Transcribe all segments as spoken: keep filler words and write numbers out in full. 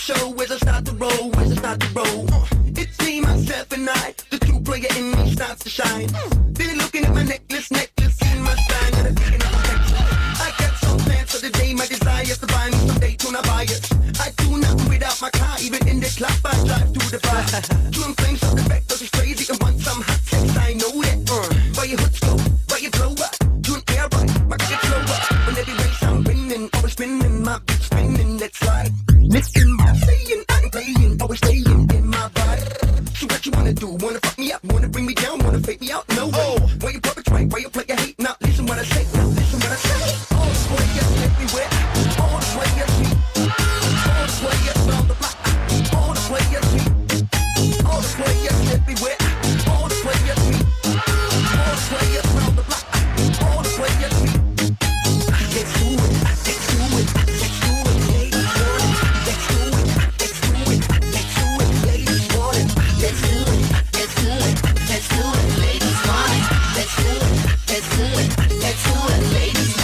show as I start to roll, as I start to roll. Uh, it's me, myself, and I. The true player in me starts to shine. Then looking at my necklace, necklace in my spine, and I'm thinking of protection. I got some plans for the day, my desire to buy me some Daytona buyers. I do nothing without my car, even in the club I drive to the bar. Doing things of the back, cause it's crazy and want some hot sex, I know that. Uh, why your hood slow, why you blow up? Doing air right, my car gets slower. When every race I'm winning, always spinning, my beat spinning, that's right. Listen, I'm saying, I ain't playing, always staying in my body. So what you wanna do? Wanna fuck me up? Wanna bring me down? Wanna fake me out? No way. Why you perpetrate? Why you play your hate? Now listen what I say. Now listen what I say. All the players everywhere. All the players me. All the players on the block. All the players me. All the players everywhere. All the players me. All the players on the block. All the players me. Let's do it. Let's do it. Let's do it, ladies. Let's do it. Let's do it. Let's do it, ladies. Let's do it. Let's do it. Let's do it, ladies. Let's do it. Let's do it. Let's do it, ladies.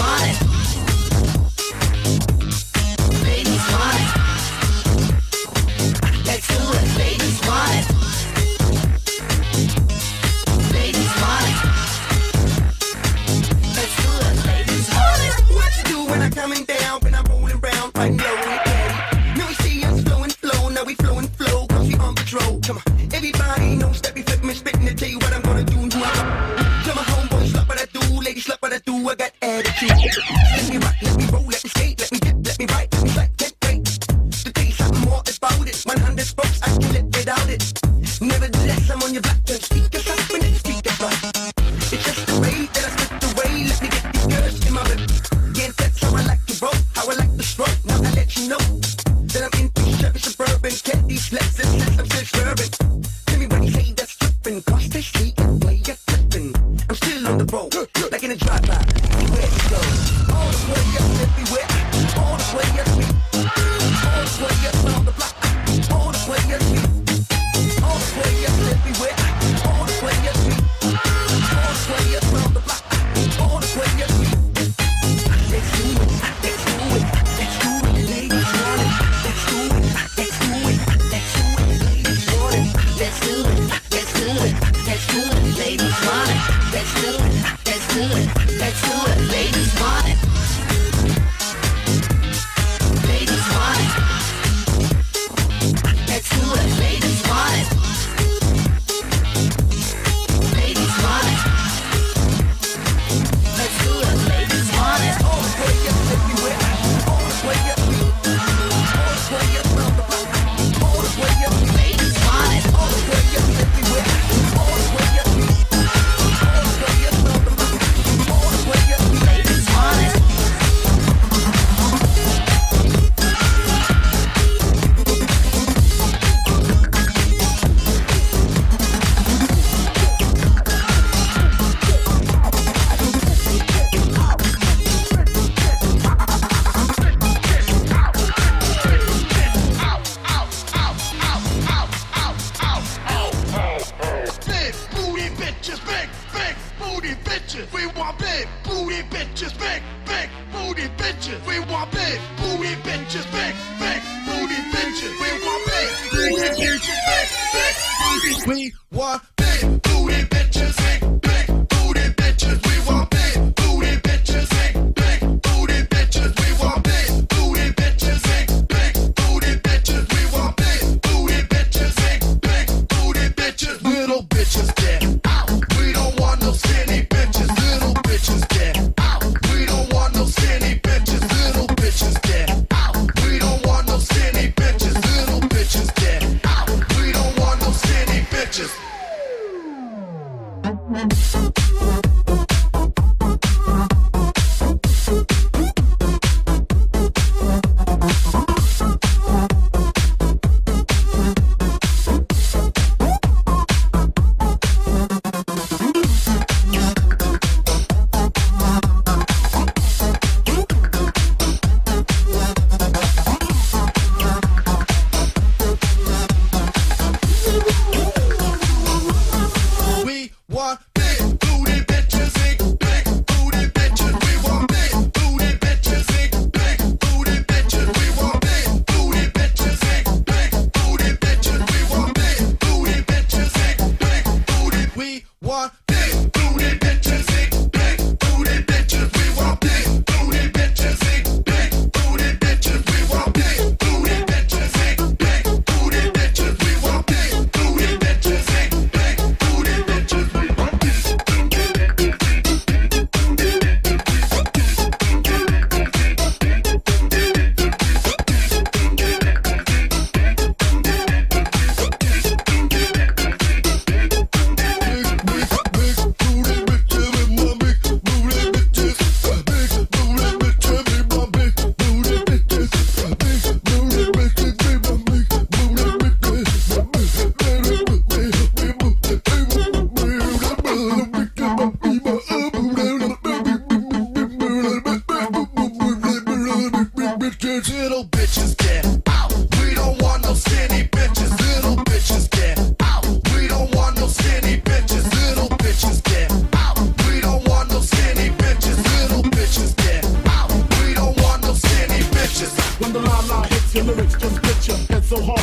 Ladies want it. Let's do it, ladies want it. Ladies want it. Let's do it, ladies want it. What you do when I'm coming down, when I'm rolling round, right low and steady. Now we see us flow and flow, now we flow and flow, cause we on patrol. Come on, everybody knows that we flip me, spitting to tell you what I'm gonna do. Tell my homeboys, look what I do, ladies, look what I do, I got attitude. Let me rock, let me roll, let me skate, let me dip, let me ride, let me slide, get great. To tell you something more about it, one hundred spokes, I can live without it. Nevertheless, I'm on your back, turn speakers up when it's speakers right. It's just the way that I slip the way, let me get these girls in my whip. Yeah, that's how I like to roll, how I like to stroke. Now I let you know that I'm into Chevy Suburban, get these legs and legs, I'm still swerving. Tell me what you say that's flipping, cause they see and play you're flipping. I'm still on the road, like in a drive-by, where to go. All the players everywhere, all the players me. All the players on the block, all the players me. All the players everywhere, all the players me. All the players on the block, all the players me. Let's do it, let's do it, let's do it, ladies want it. Let's do it, let's do it, let's do it, ladies want it. Let's do it, let's do it, let's do it, ladies want it. Let's do it, let's do it, let's do it, ladies want it. Ladies want it. Let's do it, ladies want it. Ladies want it. Let's do it, ladies want it. All the players everywhere, all the players me. All the players on the block, all the players me. Ladies want it. All the players everywhere, all the players me. All the players on the block, all the players me. Ladies want it. Big booty bitches, big, big booty bitches. We want big booty bitches, big, big booty bitches. We want big booty bitches, big, big booty bitches. We want big booty bitches, big, big booty. We want big booty bitches, big, big booty bitches. We want big booty bitches, big, big booty bitches. We want big booty bitches, big, big booty bitches. We want big booty bitches, big, big booty bitches. Little bitches get out. We don't want no skinny bitches. Little bitches get out. We don't want no skinny bitches. Little bitches get out. We don't want no skinny bitches. Little bitches get out. We don't want no skinny bitches. We want big booty.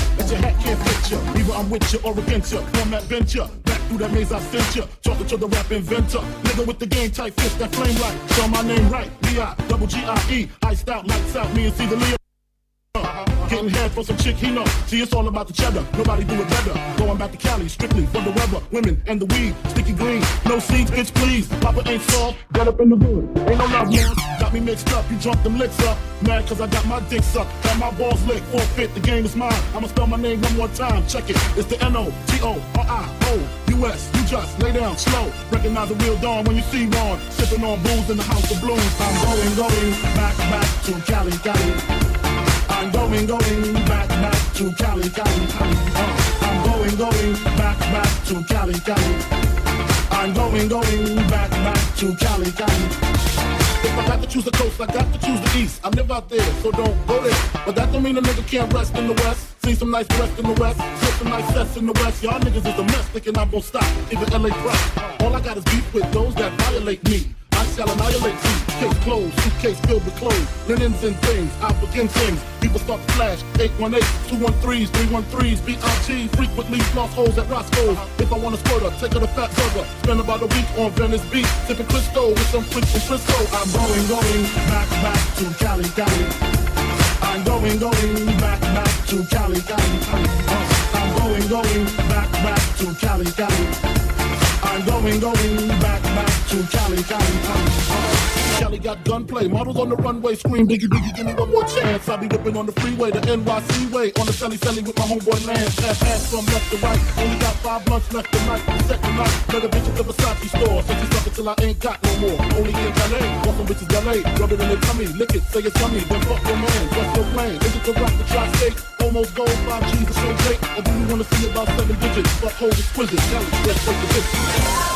that your hat can't fit you. Either I'm with you or against you. Format venture, back through that maze I sent you. Talking to the rap inventor, nigga with the game tight fist that flame right. Spell my name right, B I double G I E. Iced out, lights out, me and see the Leo. Getting head for some chick he know. See, it's all about the cheddar. Nobody do it better. Going back to Cali, strictly for the weather. Women and the weed, sticky green. No seeds, bitch, please. Papa ain't soft. Got up in the hood. Ain't no love, man. Got me mixed up. You drunk them licks up. Mad cause I got my dick sucked. Got my balls licked. Forfeit. The game is mine. I'ma spell my name one more time. Check it. It's the N O T O R I O U S. You just lay down slow. Recognize the real dawn when you see one. Sipping on booze in the house of blues. I'm going, going back, back to Cali, Cali. I'm going, going back, back to Cali, Cali, Cali. Uh, I'm going, going back, back to Cali, Cali. I'm going, going back, back to Cali, Cali. If I got to choose the coast, I got to choose the east. I live out there, so don't go there. But that don't mean a nigga can't rest in the west. See some nice rest in the west, see some nice sets in the west. Y'all niggas is a mess, thinking I'm gonna stop. Even L A press. All I got is beef with those that violate me. I shall annihilate you. Case closed, suitcase filled with clothes, linens and things, out against things. People start to flash, eight one eight, two one threes, three one threes, B I G, frequently lost holes at Roscoe's. If I want a squirter, take her to Fat Burger. Spend about a week on Venice Beach, sipping Crisco with some freaks from Frisco. I'm going, going back, back to Cali, Cali. I'm going, going back, back to Cali, Cali, Cali. Uh, I'm going, going back, back to Cali, Cali. I'm going, going back, back to Cali, Cali, Cali. Uh, Cali got gunplay, models on the runway scream, Biggie, Biggie, give me one more chance. I be whipping on the freeway, the N Y C way, on the Sally Sally with my homeboy Lance. Half ass from left to right, only got five blunts left tonight. The second night, let a bitch at the Versace store. Since you suck it till I ain't got no more. Only in L A, want some bitches L A. Rub it in their tummy, lick it, say it's yummy. Then fuck your man, what's your plan? Is it the rock, the tri-state? Almost gold, five G's, it's so great. Or do you wanna see about seven digits? Fuck hold exquisite, Cali, let's take the bitch.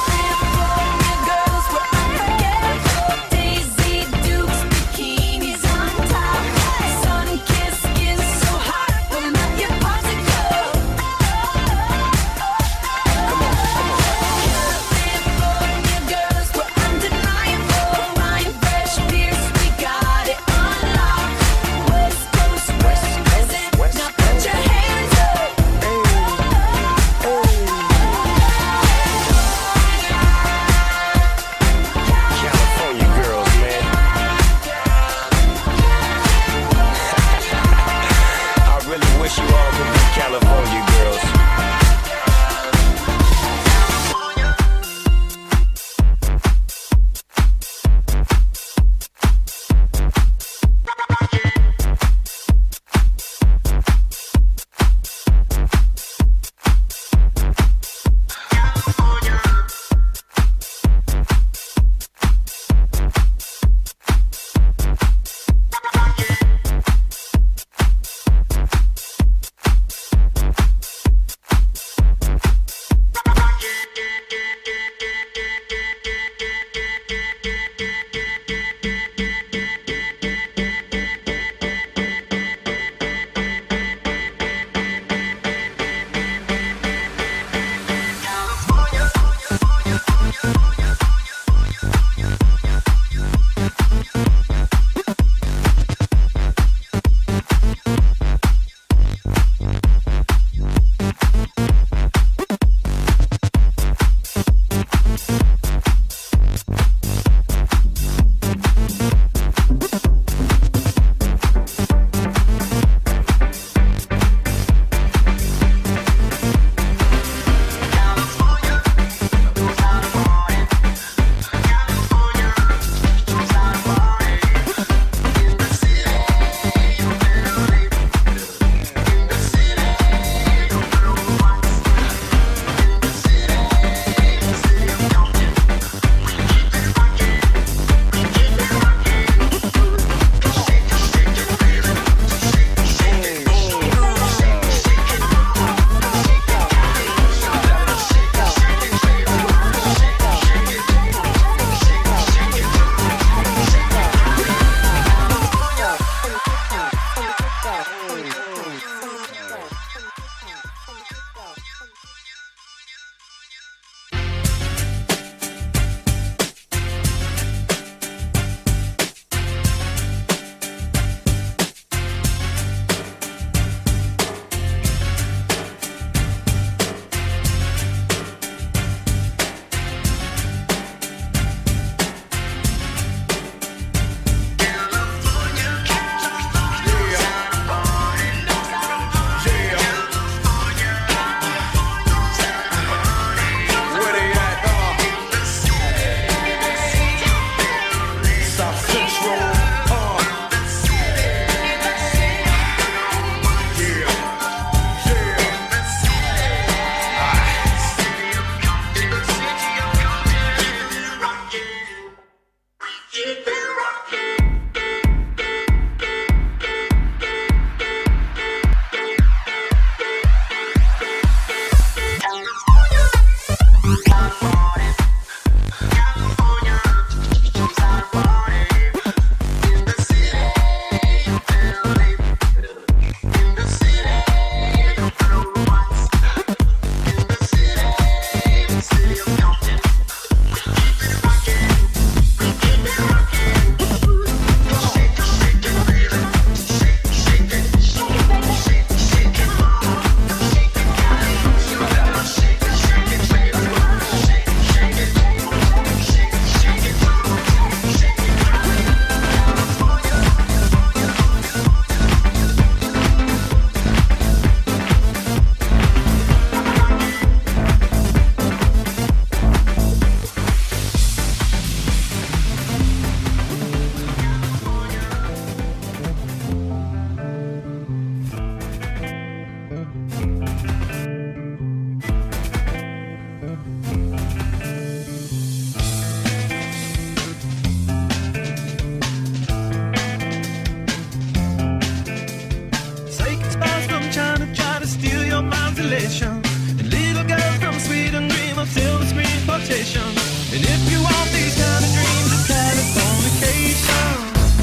And little girls from Sweden dream of silver screen quotation. And if you want these kind of dreams, it's Californication.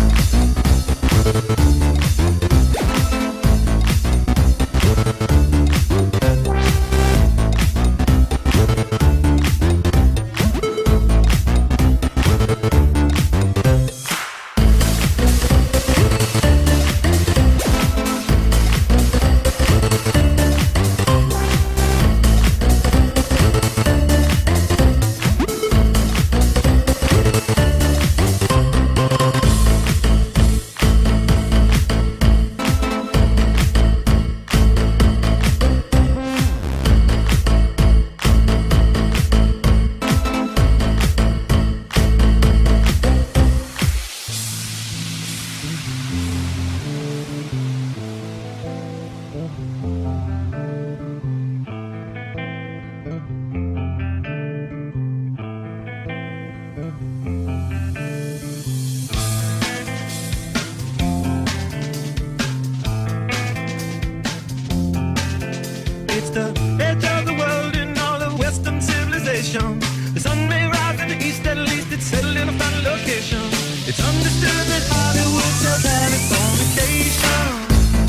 It's the edge of the world in all of Western civilization. The sun may rise in the east, at least it's settled in a final location. It's understood that Hollywood tells Californication.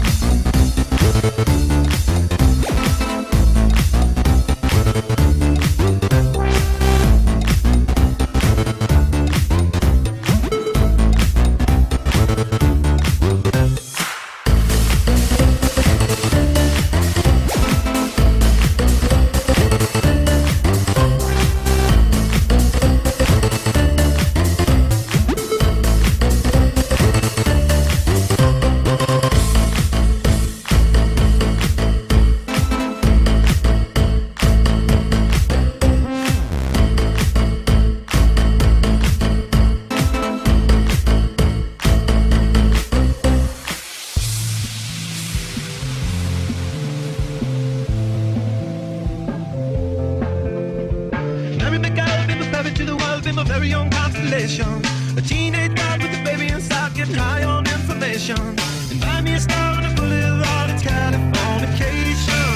Very young constellation, a teenage mind with a baby inside, getting high on information. And buy me a star and a boulevard, it's Californication.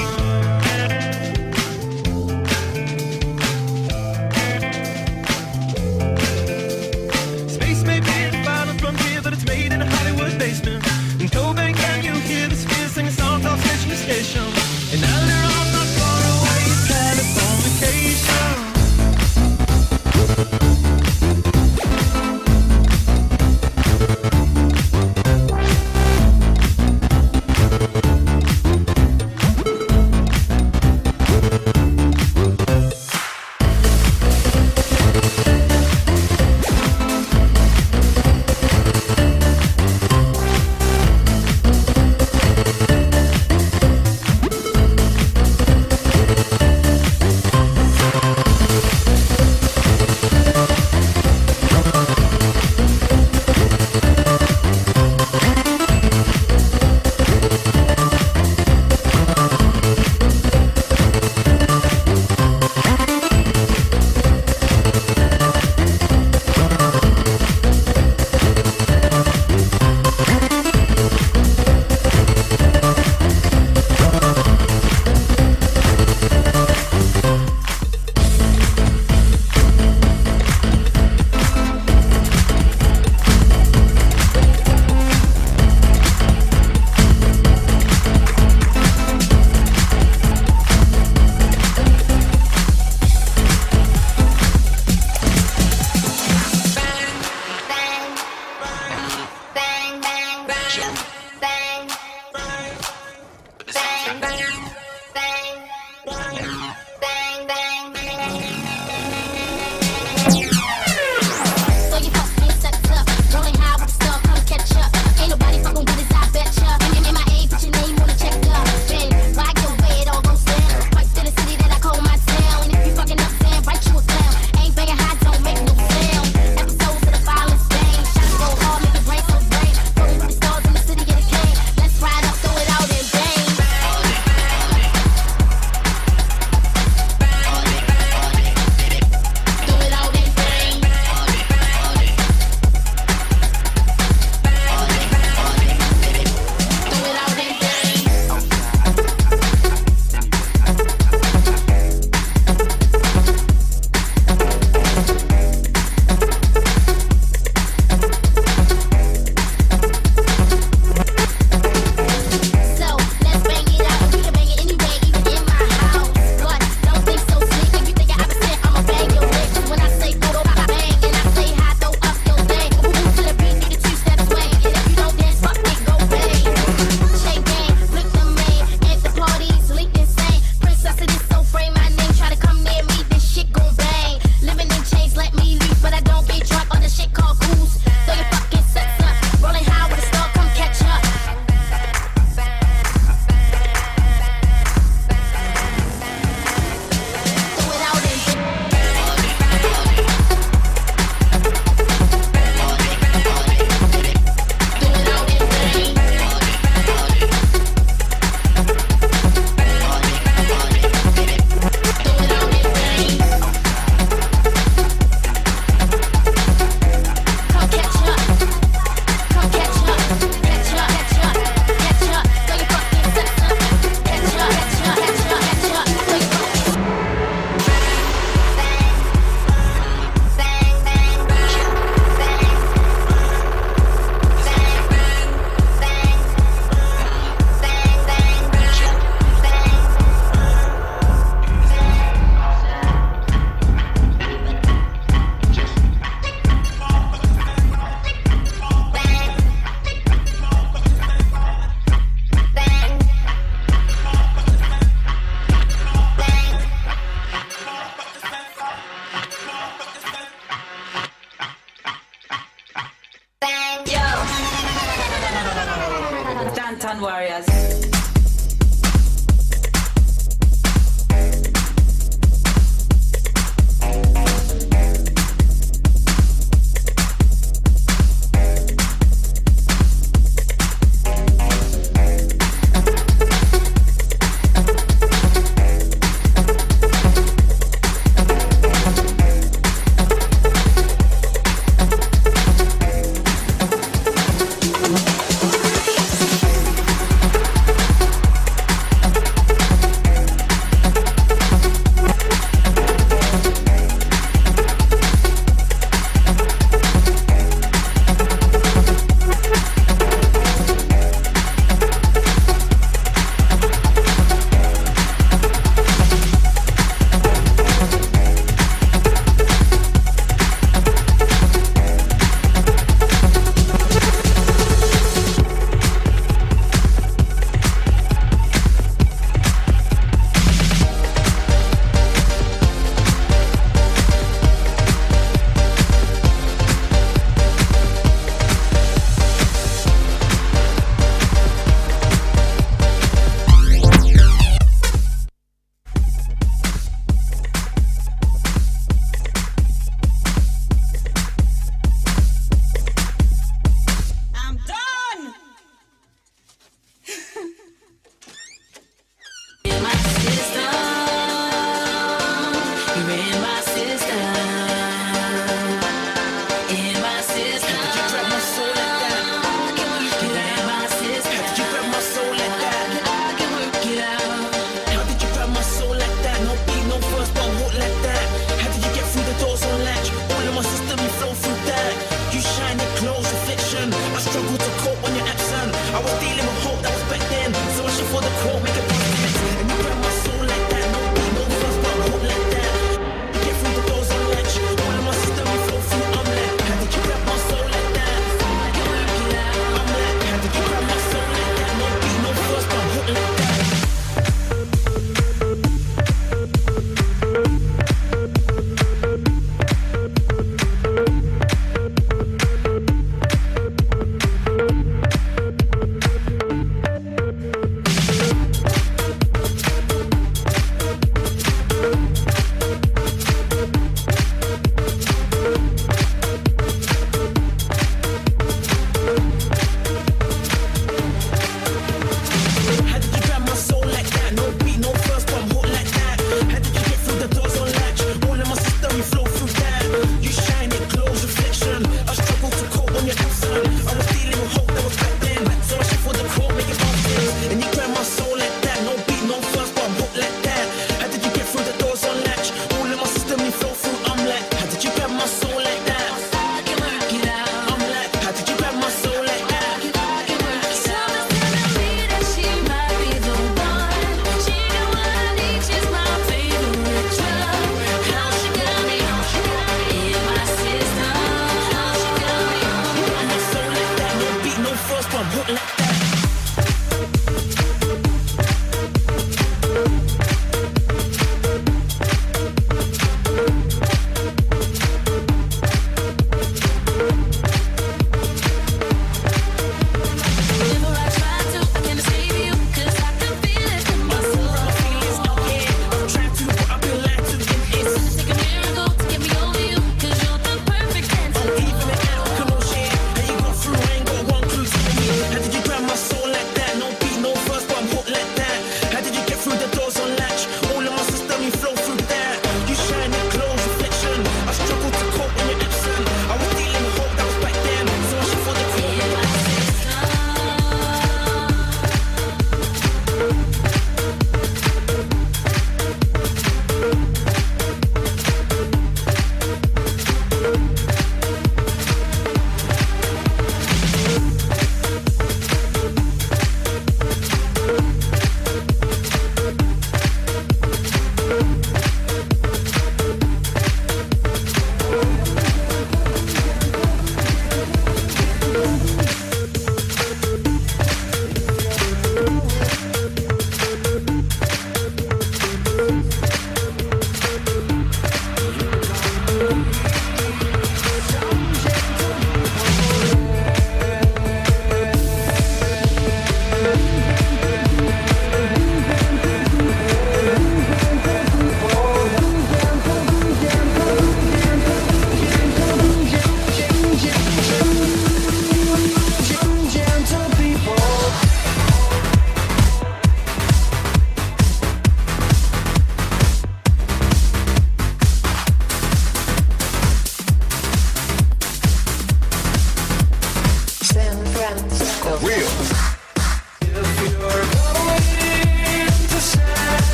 Space may be the final frontier, but it's made in a Hollywood basement. In Cobain, can you hear the spheres sing a song called Station to Station? And now they're all not far away, it's Californication.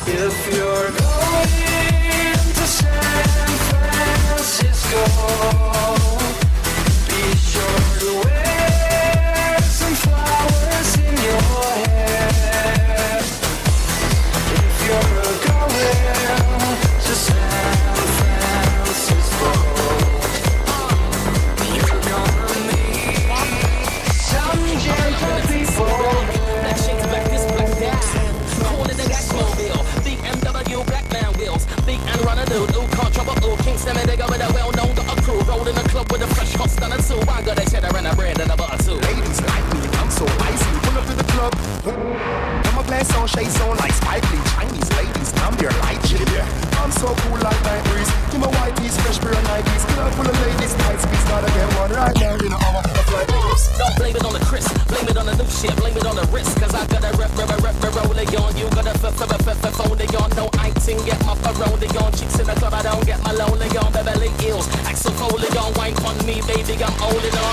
If you're going to San Francisco, be sure to wear some flowers in your hair. If you're going to San Francisco, you're gonna meet some gentle people. That shakes back this black down. Corner the Gatmobile, B M W black man wheels, big and run a dude, ooh, car trouble, ooh, Kingston and they go with a well-known got a crew, roll in the club with a fresh hot stunner too. I got a cheddar and a bread and a butter too. Ladies like me, I'm so icy. Pull up to the club. I'm a glass on, shades on like Spike Lee. Chinese ladies, I'm their light shit. I'm so cool like night breeze. Give my white tees, fresh pair of Nikes. Club full of ladies, tight squeeze. Gotta get one right now. You know I'm a butterfly. Don't blame it on the crisp, blame it on the new shit, blame it on the wrist. Cause I got a rep, rep, rep, rep, roll it on. You got a f, f, f, f, f, phone it on. No, I ain't get my phone on. Chicks in the club, I don't get my lonely on. Beverly Hills, Axel Foley on. Wine on me, baby, I'm holding on.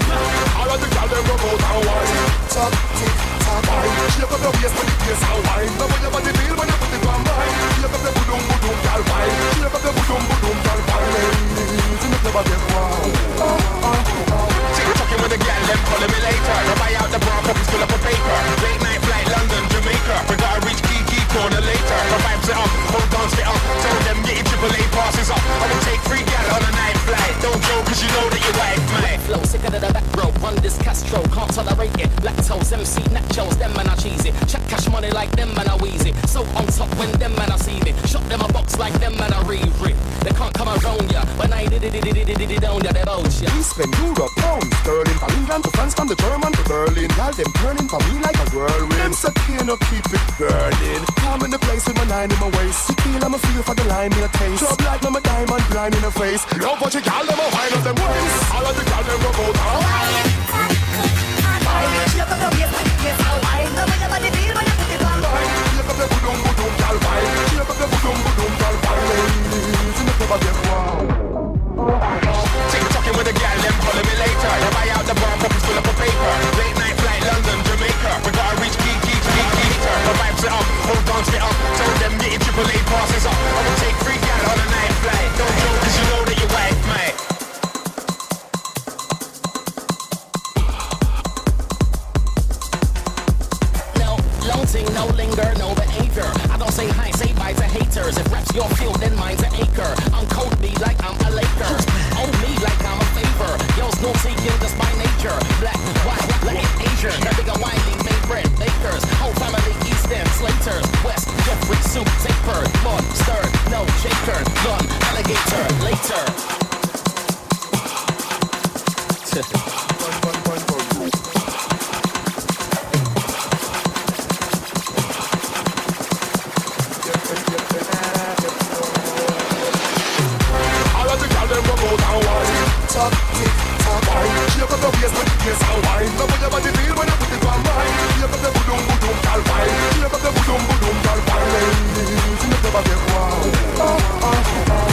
All of the girls, them go out and wine. Top, tick, top, wine. Shake up the waist when the place and wine. Love when your body feel when you put it on mine. Shake up the boom, boom, boom, girl, wine. Shake up the boom, boom, boom, girl, wine. Ladies in the club, I get wild. Oh, oh, oh. Talking with a gal, them calling me later. I buy out the bra, puppies full up a paper. Late night flight, London, Jamaica. We gotta reach Kiki corner later. My vibes it up, hold on, spit up. Tell them get your triple A passes up. I will take three gal on a night flight. Don't joke, cause you know that you're white, mate. Flow sicker than the back row, run this Castro, can't tolerate it. Lactose, M C, nachos, them man are cheesy. Check cash money like them man are wheezy. So on top when them man are see me. Shot them a box like them man are re-rip. They can't come around ya. When I did it, did it, did it, did it down ya, they bounce ya. We spend euro, pounds, sterling. From England to France, from the German to Berlin. Y'all them turning for me like a whirlwind. Them so keen up, keep it burning. I'm in the place with my nine in my waist. Tequila, I'm a feel for the lime in a taste. Trouble like I'm a diamond blind in the face. Love what you call them, a wine of them ways. All of the girls, them go out and wine. Look at the waist, like it's a wine. Love when your body feel when you put it on wine. Look at the boom, boom, boom, girl, wine. Look at the boom, boom, boom, girl, wine. Ladies in the club, I get wild. Tick-tocking with a gal, them calling me later. I buy out the bar, puppies full up a paper. Late night flight, London, Jamaica. We gotta reach Kiki, Kiki, later. My vibes it up, hold on, spit up. Tell them get your triple A passes up. I will take three gal on a night flight. Don't joke, cause you know that you're white, mate. No linger, no behavior. I don't say hi, say bye to haters. If rap's your field, then mine's an acre. I'm cold me like I'm a Laker. Own me like I'm a favor. Yo's no seeking just by nature. Black, white, Latin, Asian. The bigger Wiley, made bread, bakers. Whole family, East End, Slaters. West, Jeffrey, soup, taper. Lord, stir, no shaker. Gun, alligator, later. Top, tick, top, wine. Shake up the waist when the place and wine. Love when your body feel when you put it on mine. Shake up the boom, boom, boom, girl, wine. Shake up the boom, boom, boom, girl, wine. Ladies in the club, I get wild. Oh, oh, oh.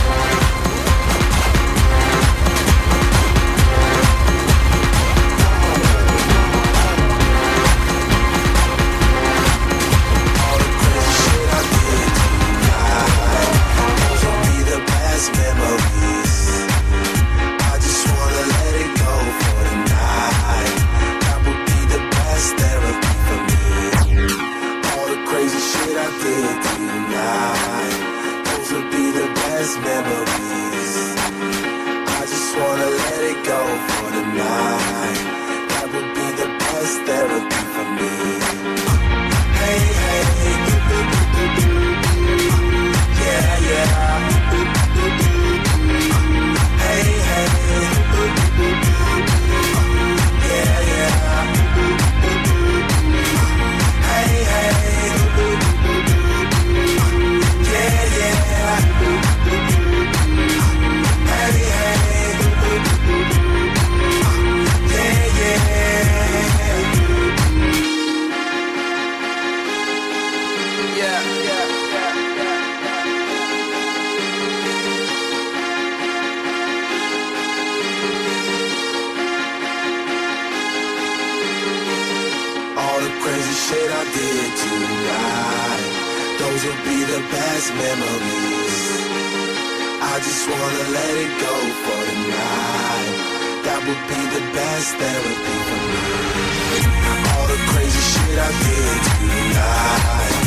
those will be the best memories. I just wanna let it go for tonight. That would be the best therapy for me. All the crazy shit I did tonight.